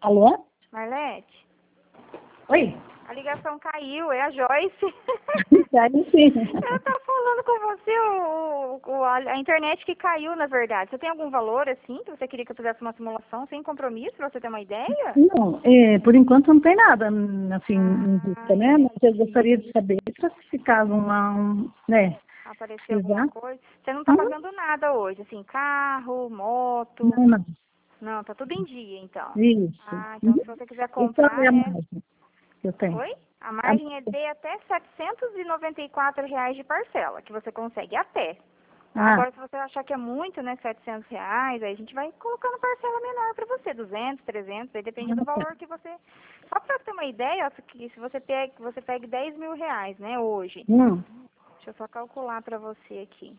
Alô? Marlete, Oi? a ligação caiu, é a Joyce. Sério, sim. Eu tava falando com você, a internet que caiu, na verdade. Você tem algum valor, assim, que você queria que eu fizesse uma simulação sem compromisso, pra você ter uma ideia? Não, por enquanto não tem nada, assim, em vista, né? Mas eu Entendi. gostaria de saber se caso né? Aparecer alguma Precisar. coisa. Você não tá pagando nada hoje, assim, carro, moto. Não, não. Não, tá tudo em dia, então. Isso. Ah, então se você quiser E qual comprar, é a né? margem que eu tenho? Oi? A A- margem é de até R$ 794 de parcela, que você consegue até. Tá? Ah, Agora, se você achar que é muito, né, R$ 700, aí a gente vai colocando parcela menor para você, 200, 300, aí depende do tá. valor que você... Só para ter uma ideia, ó, se você pegue R$ 10.000, né, hoje. Deixa eu só calcular para você aqui.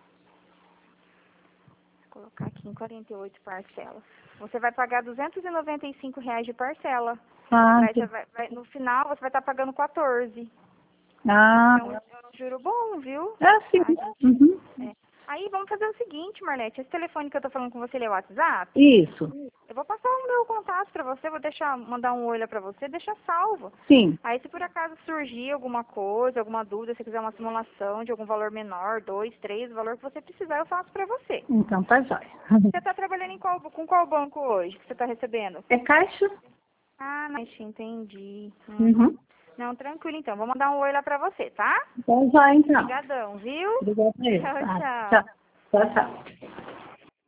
Vou colocar aqui em 48 parcelas. Você vai pagar R$ 295 de parcela. Ah, No final, você vai estar pagando 14. ah, É um juro bom, viu? sim. Tá, gente? Uhum. Aí vamos fazer o seguinte, Marlete. Esse telefone que eu tô falando com você, ele é o WhatsApp? Isso. Eu vou passar o meu contato pra você, vou mandar um oi lá pra você, deixar salvo. Sim. Aí se por acaso surgir alguma coisa, alguma dúvida, se você quiser uma simulação de algum valor menor, 2, 3, o valor que você precisar, eu faço pra você. Então tá jóia. Você tá trabalhando com qual banco hoje que você tá recebendo? É caixa? Ah, não, entendi. Uhum. Não, tranquilo então. Vou mandar um oi lá pra você, tá? Tá jóia, então. Obrigadão, viu? Obrigada. Tchau, Tchau. tchau. Tchau, tchau.